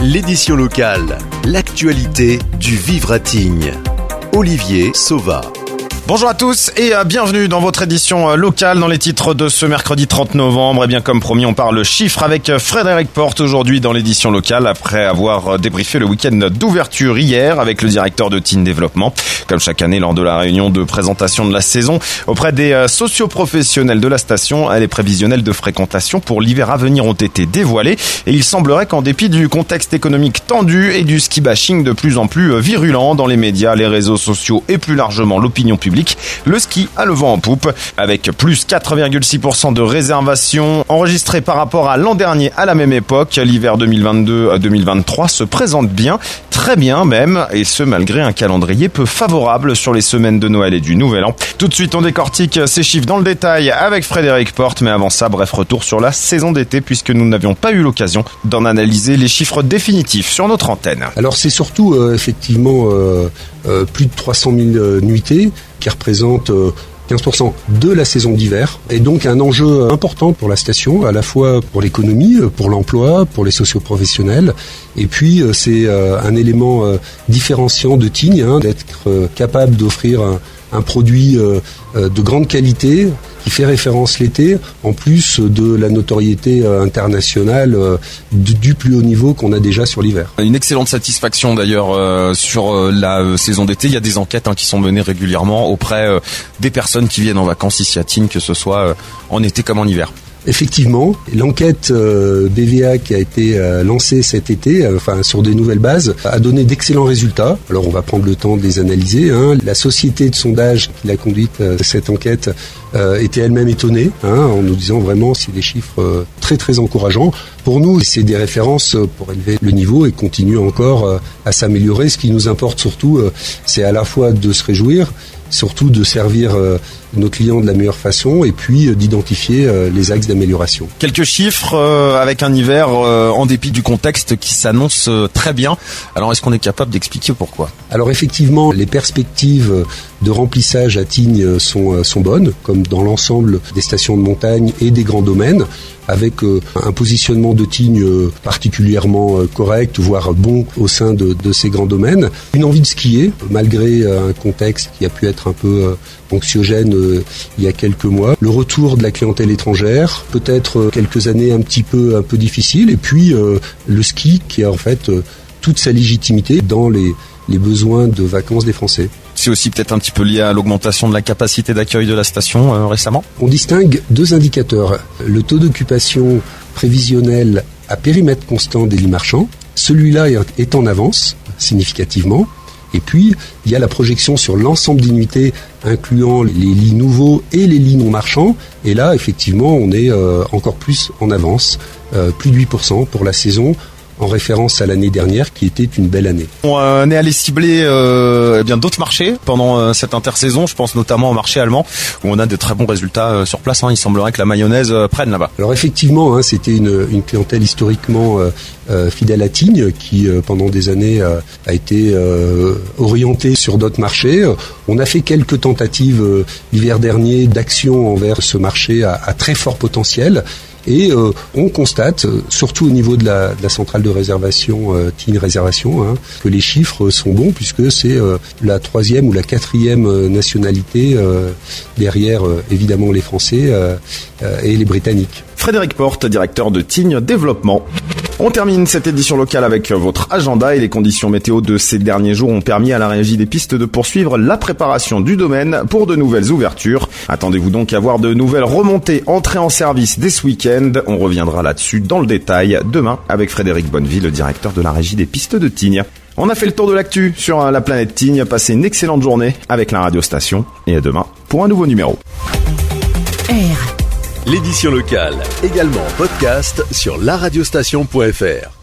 L'édition locale, l'actualité du vivre à Tignes. Olivier Sauva. Bonjour à tous et bienvenue dans votre édition locale dans les titres de ce mercredi 30 novembre. Et bien comme promis, on parle chiffres avec Frédéric Porte aujourd'hui dans l'édition locale après avoir débriefé le week-end d'ouverture hier avec le directeur de Tignes Développement. Comme chaque année lors de la réunion de présentation de la saison auprès des socio-professionnels de la station, les prévisionnels de fréquentation pour l'hiver à venir ont été dévoilés et il semblerait qu'en dépit du contexte économique tendu et du ski bashing de plus en plus virulent dans les médias, les réseaux sociaux et plus largement l'opinion publique, le ski a le vent en poupe avec plus 4,6% de réservations enregistrées par rapport à l'an dernier à la même époque. L'hiver 2022-2023 se présente bien, très bien même, et ce malgré un calendrier peu favorable sur les semaines de Noël et du Nouvel An. Tout de suite, on décortique ces chiffres dans le détail avec Frédéric Porte, mais avant ça, bref retour sur la saison d'été puisque nous n'avions pas eu l'occasion d'en analyser les chiffres définitifs sur notre antenne. Alors c'est surtout effectivement plus de 300 000 nuitées qui représentent 15% de la saison d'hiver et donc un enjeu important pour la station, à la fois pour l'économie, pour l'emploi, pour les socioprofessionnels. Et puis c'est un élément différenciant de Tignes, d'être capable d'offrir un produit de grande qualité qui fait référence l'été, en plus de la notoriété internationale du plus haut niveau qu'on a déjà sur l'hiver. Une excellente satisfaction d'ailleurs sur la saison d'été. Il y a des enquêtes qui sont menées régulièrement auprès des personnes qui viennent en vacances ici à Tignes, que ce soit en été comme en hiver. Effectivement, l'enquête BVA qui a été lancée cet été, sur des nouvelles bases, a donné d'excellents résultats. Alors on va prendre le temps de les analyser. La société de sondage qui a conduit cette enquête était elle-même étonnée, en nous disant vraiment c'est des chiffres très très encourageants. Pour nous, c'est des références pour élever le niveau et continuer encore à s'améliorer. Ce qui nous importe surtout, c'est à la fois de se réjouir, surtout de servir nos clients de la meilleure façon et puis d'identifier les axes d'amélioration. Quelques chiffres avec un hiver en dépit du contexte qui s'annonce très bien. Alors est-ce qu'on est capable d'expliquer pourquoi ? Alors effectivement, les perspectives de remplissage à Tignes sont bonnes, comme dans l'ensemble des stations de montagne et des grands domaines, avec un positionnement de Tignes particulièrement correct, voire bon au sein de ces grands domaines. Une envie de skier, malgré un contexte qui a pu être un peu anxiogène il y a quelques mois. Le retour de la clientèle étrangère, peut-être quelques années un peu difficiles, et puis le ski qui a en fait toute sa légitimité dans les besoins de vacances des Français. C'est aussi peut-être un petit peu lié à l'augmentation de la capacité d'accueil de la station récemment ? On distingue deux indicateurs. Le taux d'occupation prévisionnel à périmètre constant des lits marchands. Celui-là est en avance significativement. Et puis, il y a la projection sur l'ensemble des nuitées, incluant les lits nouveaux et les lits non marchands. Et là, effectivement, on est encore plus en avance, plus de 8% pour la saison, en référence à l'année dernière qui était une belle année. On est allé cibler d'autres marchés pendant cette intersaison, je pense notamment au marché allemand où on a de très bons résultats sur place. Il semblerait que la mayonnaise prenne là-bas. Alors effectivement, c'était une clientèle historiquement fidèle à Tignes qui pendant des années a été orientée sur d'autres marchés. On a fait quelques tentatives l'hiver dernier d'action envers ce marché à très fort potentiel. Et on constate, surtout au niveau de la centrale de réservation, Tignes Réservation, que les chiffres sont bons puisque c'est la 3e ou la 4e nationalité derrière évidemment les Français et les Britanniques. Frédéric Porte, directeur de Tignes Développement. On termine cette édition locale avec votre agenda et les conditions météo de ces derniers jours ont permis à la Régie des pistes de poursuivre la préparation du domaine pour de nouvelles ouvertures. Attendez-vous donc à voir de nouvelles remontées entrées en service dès ce week-end. On reviendra là-dessus dans le détail demain avec Frédéric Bonneville, le directeur de la Régie des pistes de Tignes. On a fait le tour de l'actu sur la planète Tignes. Passez une excellente journée avec la radiostation et à demain pour un nouveau numéro. L'édition locale, également en podcast sur laradiostation.fr.